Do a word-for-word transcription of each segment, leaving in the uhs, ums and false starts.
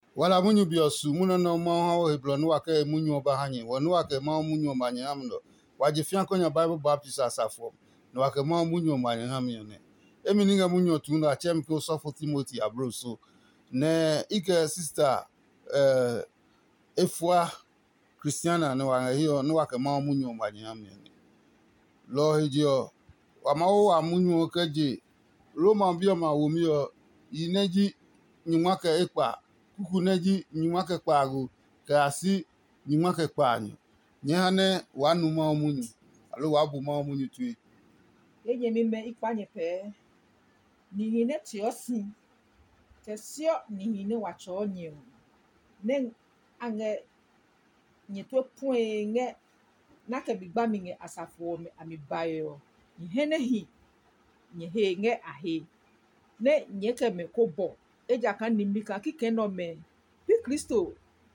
wala munyu biosu muno no mo ha heblo no waka munyu oba hanye wonu waka ma munyu manye amno waje fian konya Bible Baptist asafo no waka ma munyu manye hamye ne emi ninga munyu tu na chem ko sofo Timothy abro so ne ike sister eh efwa Christiana no wa hiyo no waka ma munyu manye hamye ne lo hijio wa ma wa munyu kaje Roma bio ma wo mi o yineji nyumaka ekpa kuku neji nyumaka kpagu kasi nyumaka kpanyu nyane wanu ma munyu alo wabu ma munyu tu Enye mi me ikpanye pe ni hine tiosi tesio ni hine wacho nyu ne ange nyetwe puenge na ke bigba mi nge asafo me ami bayo ni hene hi nye he nge ahe ne nyeke me kobo eja kan nimika kike no me pi Kristo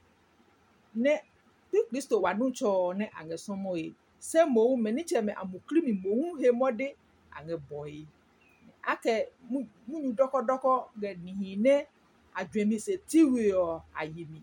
ne pi Kristo wanu cho ne ange somo e se mo me ni cheme amukri mi mo he mode ange boy ake munyu doko doko ge ni ne adwemi se tiwi o ayimi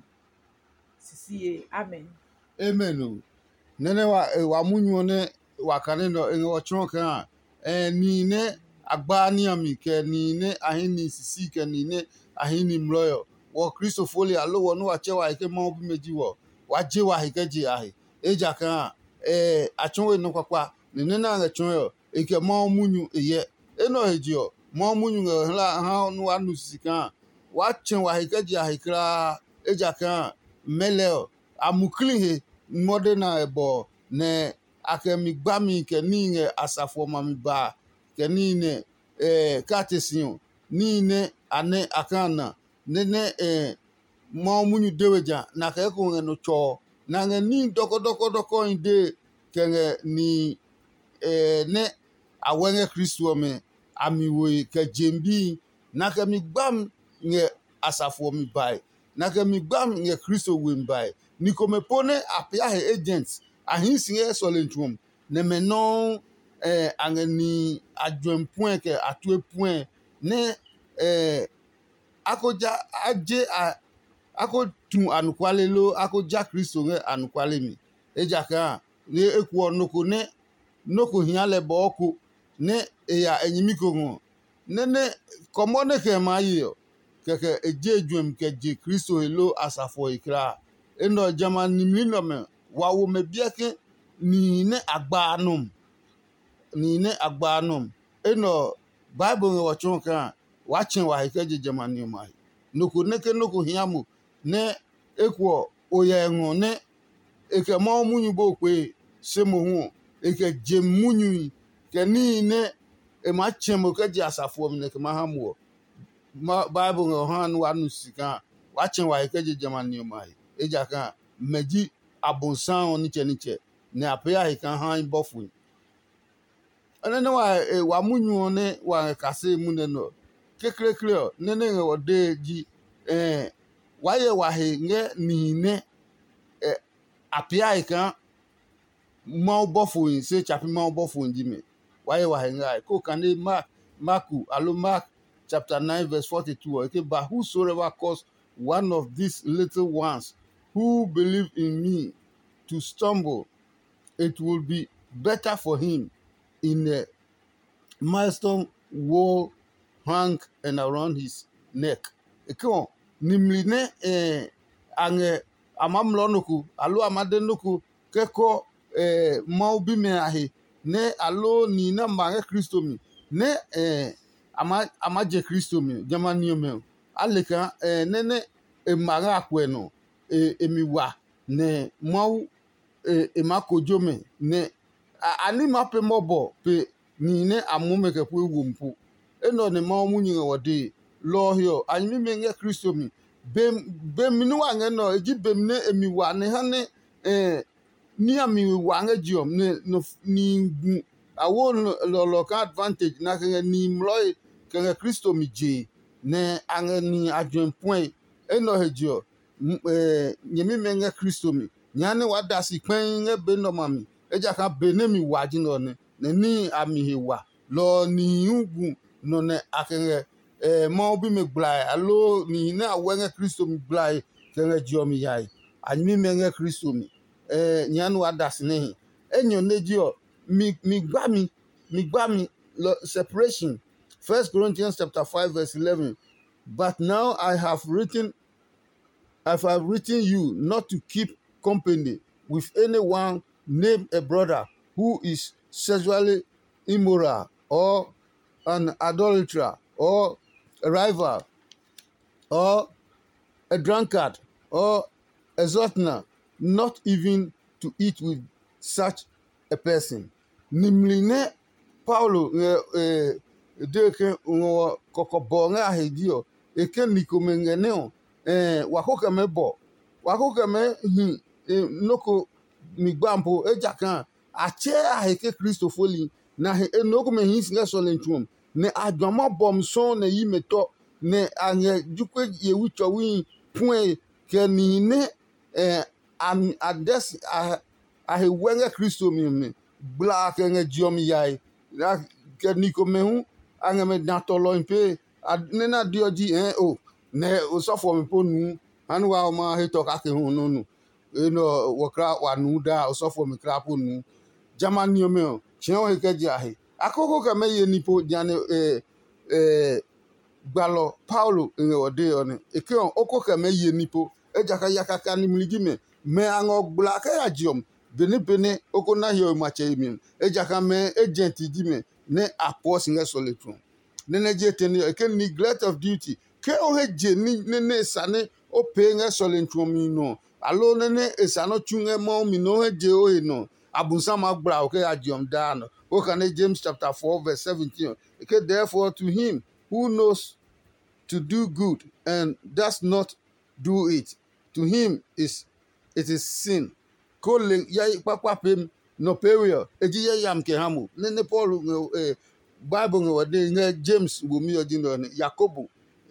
sisi amen amen nene wa wa munyu ne wakane no enwo chon kan eh ni ne agba ni ami ke ni ne ahini sisi ke ni ne ahini mloyo wo Kristo foli alo wo no wa che wa ike mo bi meji wo wa je wa ike je ahi eja kan eh achonwe no kwakwa ni ne na chon yo ike mo munyu eye eno hejio mo munyu la ha no wa nu sisi kan wa chen wa ike je ahi kra eja kan mele amukli he modena ebo ne akemi gbami ke ni nge asafo mami ba ke ni ne eh katesion ni ne ane akana ne ne eh mo munyu deweja na ke ko nge no cho na nge ni doko doko doko inde ke nge ni eh ne awenge Kristo me ami we ke jembi na ke mi gbam nge asafo mi bai na ke mi gbam nge Kristo we mbai ni kome pone apia he agents ahinsi e solentrum ne menon eh angani adwen point ke atwe point ne eh akoja aje ako tun anukwale lo akoja Kristo nge anukwale mi eja kan ne eku onoko ne noko hiale boko ne eya enyimiko ngo ne ne komone ke mayo keke eje dwem ke je Kristo elo asafo ikra eno jama nimlino me wawo me biake ni ne agbanum ni ne agbanum eno Bible nge wachon kan wachen wa hikeje jama ni mai noko neke noko hiamu ne ekwo oye ngo ne eke mo munyu bo kwe semo hu eke je munyu ke ni ne e ma chemo ke je asafo me ne ke ma hamu Bible nge han wa nu sika wachen wa hikeje jama ni mai eja kan meji abonsan oni cheniche ne apia hikan han bofu ene ne wa e, wa munyu ne wa kase mu ne no kekre kre ne ne wo de ji eh wa ye wa he nge ni ne eh apia hikan mo bofu se chapi mo bofu ji me wa ye wa he ngai ko kan ne mark marku alo mark chapter nine verse forty-two okay but whosoever cause one of these little ones who believe in me to stumble, it will be better for him in a milestone wool hung and around his neck. Eko nimli ne eh ange amamlo nuku alo amade nuku keko eh mau bi me ahe ne alo ni na mange Kristo mi ne eh ama amaje Kristo mi jamani me aleka eh ne ne e maga akweno e emiwa ne mau e, e makojome ne ani mape mobo pe ni ne amume ke pu wumpu eno ne mau munyi wode lo hio anyi me nge Kristo mi bem bem ni wa nge no eji bem ne emiwa ne ha ne eh ni ami wa nge jiom ne no ni gu awo lo lo ka advantage na ke ni mloy ke Kristo mi je ne ange ni adwen point eno hejio eh nyemi menga Kristo mi nyane wadasi kwen nge be no mami eja ka be ne mi waji no ne ne ni ami hewa lo ni ugu no ne akere eh ma bi me gblai alo ni na wenge Kristo mi gblai kenge jiomi yai anyi menge Kristo mi eh nyanu adas ne enyo nedio mi mi gba mi mi gba mi separation. First Corinthians chapter five verse eleven. But now I have written I have written you not to keep company with anyone named a brother who is sexually immoral or an adulterer or a rival or a drunkard or a glutton, not even to eat with such a person. Nimline Paulo eh deke ngo kokobonga hedio eke nikomengeneo eh wakoka mebo wakoka me hi noko migbampo ejakan ache aheke Christopher na he enoko me hi singa solentum ne adwama bom so na yi meto ne anye jukwe ye wicho wi point ke ni ne eh am ades a he wenga Christo mi me bla ke nge jiom yai na ke niko me hu anga me natolo impe ne na dioji eh o ne o so for me ponu anu wa ma he to ka ke hu no no eno wakra wa nu da o so for me kra ponu jamani me o chenwo he ke ji ahe akoko ka me ye nipo diane eh eh gbalo Paulo nge ode one eke on oko ka me ye nipo ejaka yakaka ni mligi me me ango gbla ka ya jiom bene bene oko na yo mache mi ejaka me agent di me ne apos nge soletron ne ne je teni eke neglect of duty ke o he je ni ne ne sane o pe nge soletron mi no alo ne ne esano chunge mo mi no he je o he no abunsa ma gbla o ke ya jiom da no o kan James chapter four verse seventeen eke therefore to him who knows to do good and does not do it, to him is it is sin. Kole ya papa pem no period eji ya yam ke hamu ne ne Paul eh Bible ngode nge James bo mi odi no Yakobo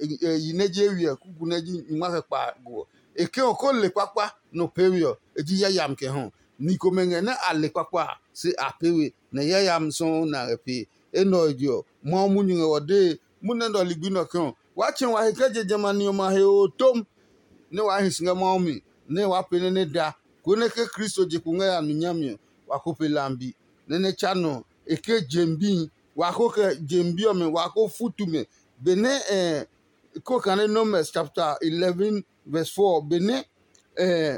yi neje wi kuku neji nwa pa go eke o kole papa no period eji ya yam ke hon ni ko menge na ale papa se apewe na ya yam so na repe eno dio mo munyu ngode munne ndo ligbino kan wachen wa hekeje jamani o ma he o tom ne wa hisinga maomi ne wa pene ne da kone ke Kristo je kunga ya nunyami wa ko pelambi ne ne chano eke jembi wa ko ke jembi o me wa ko futume bene eh ko kan Numbers chapter eleven verse four bene eh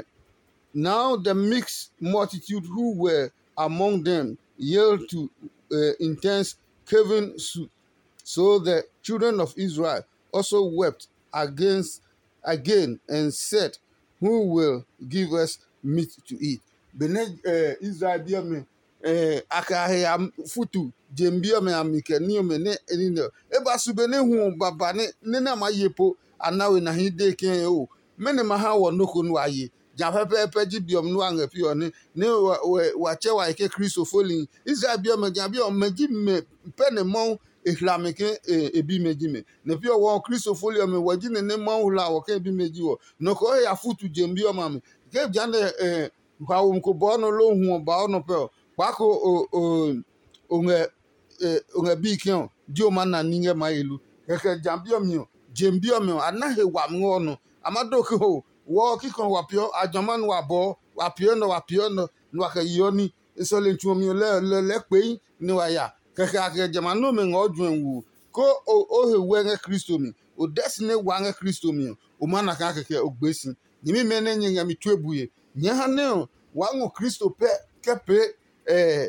now the mixed multitude who were among them yelled to uh, intense caving suit. So the children of Israel also wept against again and said, who will give us meat to eat? Bene eh, Israel biome eh, akahe am futu jembiome amike niome ne enino eba subene hu baba ne ne na mayepo anawe na hide ken o mene maha wo noko no aye ja pepe peji biom no anga pio ne ne wa che wa ke Kristo folin Israel biome ja biom meji me pene mon ihlamike ebi meji me ne pio wo Kristo folio me waji ne ne mon hula wo ke ebi meji wo no ko ya futu jembioma me ke jande eh kwa umko bono lo hu ba ono pe kwako o o onge onge bikion dio mana ninge mailu keke jambio mio jembio mio anahe wa ngono amado ko wo kikon wa pio ajaman wa bo wa pio no wa pio no no ka yoni so le ntu mio le le le pe ni wa ya keke ake jamano me ngodwen wu ko o o he wenge Kristo mi o desne wange Kristo mi o mana ka keke ogbesi nyimi mene nyinga mi tuebuye nya ne wango Kristo pe kepe eh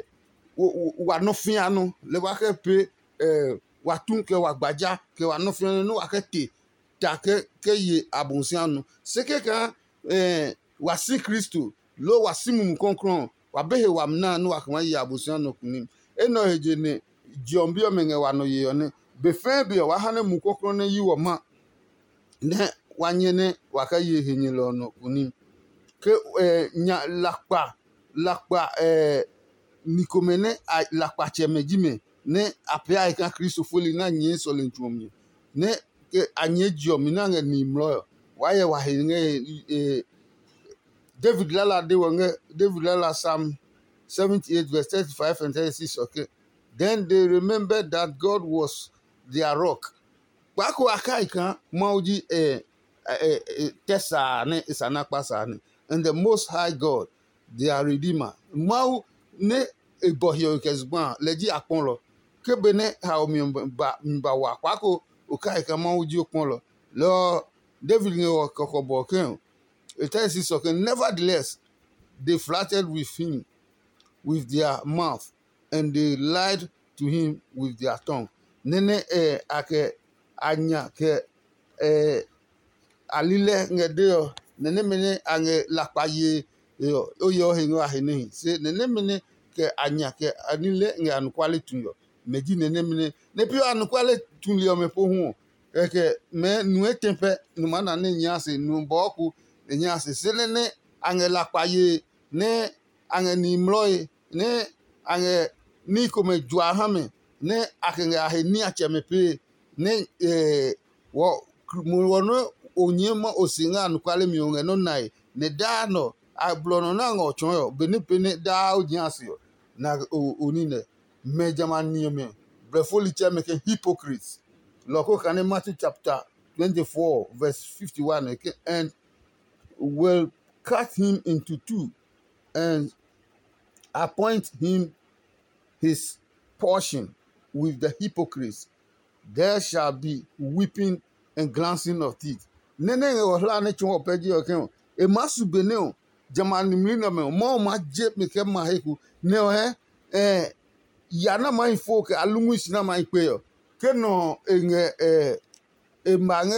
wa no fianu le wa ke pe eh wa tun ke wa gbaja ke wa no fianu no wa ke te ta ke ke ye abunsianu se ke kan eh wa si Kristo lo wa simu konkron wa behe wa mna no wa kan ye abunsianu kunim eno heje ne jiombi o menge wa no ye ne be fe bi wa hane mu konkron ne yi wo ma ne wa nyene wa ka ye henye lo no kunim ke eh nya lakpa lakpa eh nikomene lakpa chemejime ne apia ika Kristo foli na nyi so lentuomi ne ke anye jiomi na ni mlo waye wa henge eh David lala de wonge David lala Psalm seventy-eight verse thirty-five and thirty-six okay then they remembered that God was their rock Kwako akai kan mauji eh eh eh tesa ne isana pasa ne. And the Most High God, their Redeemer. Mau ne ebohio kesgban leji aponlo. Kebene ha omi mba mba wa kwako ukai kan mauji oponlo. Lo David nge kokobo ken. It tells us okay, nevertheless, they flattered with him with their mouth, and they lied to him with their tongue. Nene eh ake anya ke eh alile nge deo nene mene ange lakpaye yo oyo hengo ahene se nene mene ke anya ke anile nge anukwale tunyo meji nene mene ne pio anukwale tunyo me po hu eke me nu etempe nu mana ne nyase nu boku nyase se nene ange lakpaye ne ange ni mloy ne ange ni kome jwa hame ne akenge aheni achemepe ne eh wo mu wono onyema osinga nukwale miunge no nai ne da no ablono na ngo chonyo beni pene da ojiasio na onine mejaman nieme brefoli chemeke hypocrites loko kane Matthew chapter twenty-four verse fifty-one okay, and will cut him into two and appoint him his portion with the hypocrites. There shall be weeping and glancing of teeth. Nene ohla ne chon opeji oken e masu beneo jamani mlino me mo ma je me ke ma heku ne o he eh yana mai folk alungu sina mai pe yo ke no enye eh e mange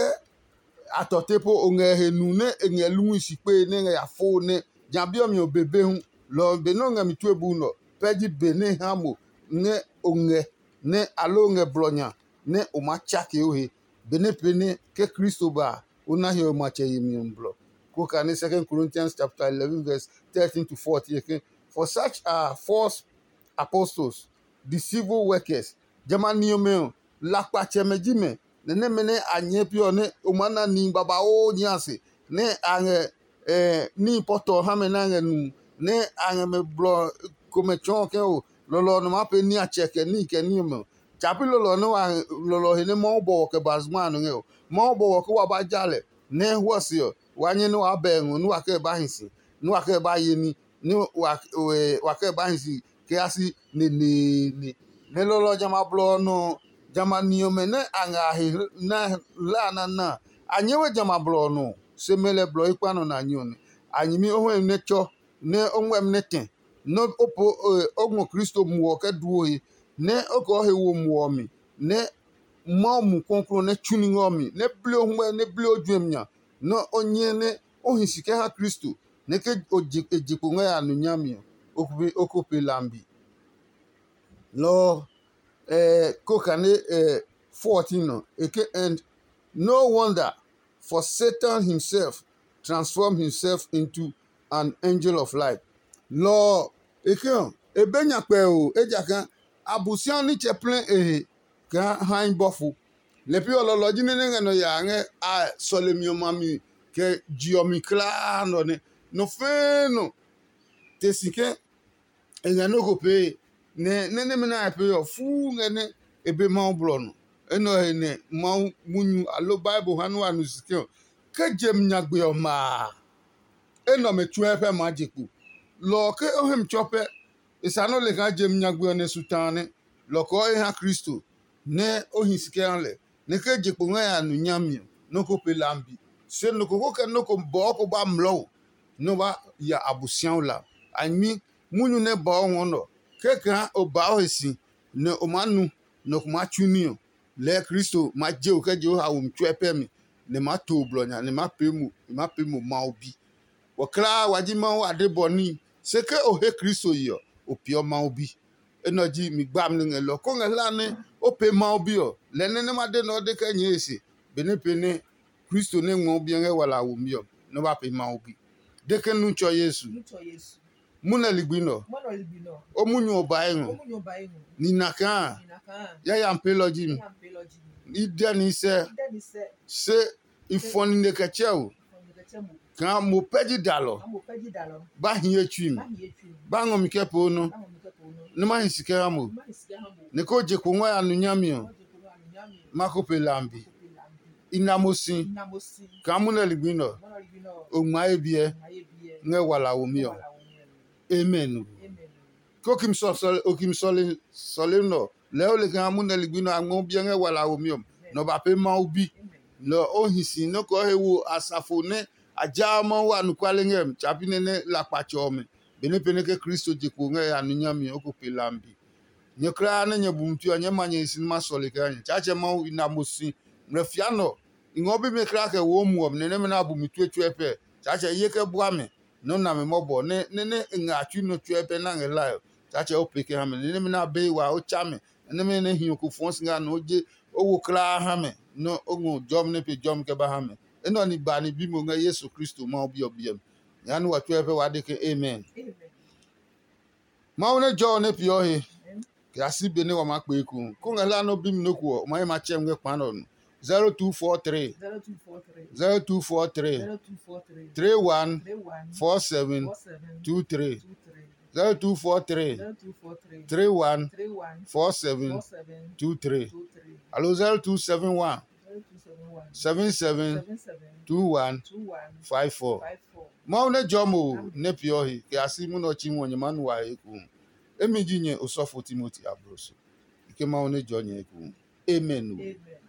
atotepo onge henu ne enye lungu si pe ne ya fo ne jabio mi obebe hu lo be no nga mi tu ebu no peji bene hamo ne onge ne alonge blonya ne o ma chake ohe bene pene ke Kristo ba una he o ma che yimi mblo ko kan Second Corinthians chapter eleven verse thirteen to fourteen okay? For such are false apostles, deceitful workers, jamani omeo lakpa chemejime ne mene anye pio ne umana ni baba o nyase ne ange eh ni poto hame na nge nu ne ange me blo come chon ke o lolo no ma pe ni acheke ni ke ni mo chapi lolo no lolo he ne mo bo ke bazman nge o mo bo ko wa ba jale ne hwasio wanye no abengu no ake ba hinsi no ake ba yeni ni wa wa ke ba hinsi ke asi ne ne ne ne lolo jama blo no jama niome ne anga hi na la na na anyewe jama blo no semele blo ikpano na nyone anyimi ohwe ne cho ne onwe ne ten no opo ogmo Kristo mu ke duohi ne oko he wo mu mi ne mo mu konkro ne chuni ngomi ne blo hwe ne blo dwemnya no onye ne ohisike ha Kristo ne ke ojipo nwe anu nyami okupe okupe lambi lo eh kokane eh fourteen no eke and no wonder for Satan himself transformed himself into an angel of light lo eke ebenya pe o ejaka abusian ni chaplain eh ka han bofu le pi ololo jine ne no ya nge a solemio mami ke jiomi kla no ne no fe no tesike enga no ko pe ne ne ne mena pe yo fu ngene ebe ma blo no eno he ne ma munyu alo bible hanu anu sike ke jem nyagbe o ma eno me tu efe ma jiku lo ke ohem chope isano le ka jem nyagbe ne sutane lo ko e ha Kristo ne ohin sike anle ne ke jiku nga anu nyami no ko pe lambi se no ko ko no ko bo ko ba mlo no ba ya abusian la anmi munyu ne ba wono keka oba ohisi ne omanu no kuma chunio le Kristo ma je o keje o ha wo mtwe pemi ne ma to blonya ne ma pemu ma pemu ma obi wo kra waji ma wa de boni se ke o he Kristo yo o pio ma obi enoji mi gbam ne lo ko ngela ne o pe ma obi o le ne ne ma de no de ka nyesi bene pene Kristo ne ngo obi nge wala wo mi o no ba pe ma obi de ke nu cho Yesu Nucho Yesu. muna ligbino Mono libino. o munyu obaengu Omunyo baengu. ni naka Inaka. ya ya mpeloji mi Ya mpeloji. ide ni se Ide ni se. se ifoni ne kecheu Ongetemu. kan mo peji dalo Amo peji dalo. ba hin echi mi Ba yetu. ba ngo mi kepo no Amo mikepo no. ne ma hisike amo Ma isiya hamo. ne ko je ko nwa ya nu nyami o Oje kuwa anyami. ma ko pe lambi inamosi inamosi kamuna ligbino mana libino ogma ebie mayebie nge wala omio wala wonyem amen amen kokim so okim sole sole no leo le kamuna ligbino amon bien nge wala omio no ba pe ma ubi no ohisi no ko hewu asafo ne ajama wa nukwale ngem chapine ne la pachome bene pene ke Kristo jiko nge ya nunyami okupelambi nyekra na nyebumtu anya manye sinima sole kanye chache ma inamosi mrefiano ingobi mekra ke wo muom ne ne na bumitu etuepe chache yeke buame no na me mobo ne ne ne nga atu no tuepe na nge live chache opeke ha me ne ne na be wa o chame ne me ne hin ku fon singa no je owo kra ha me no ogun jom ne pe jom ke ba ha me eno ni ba ni bimo nga Yesu Kristo ma obi obiem yanu wa tuepe wa de ke amen ma one jo ne pio he kasi bene wa makpe ku ko ngala no bim no ku ma ma chem nge kwano zero two four three zero two four three three one four seven two three zero two four three three one four seven two three allo zero two seven one seven seven two one five four ma one jomo ne pio hi kasi mu no chi wonye manu wa eku emi jinye osofo Timothy Abroso ike ma one jonye eku amen.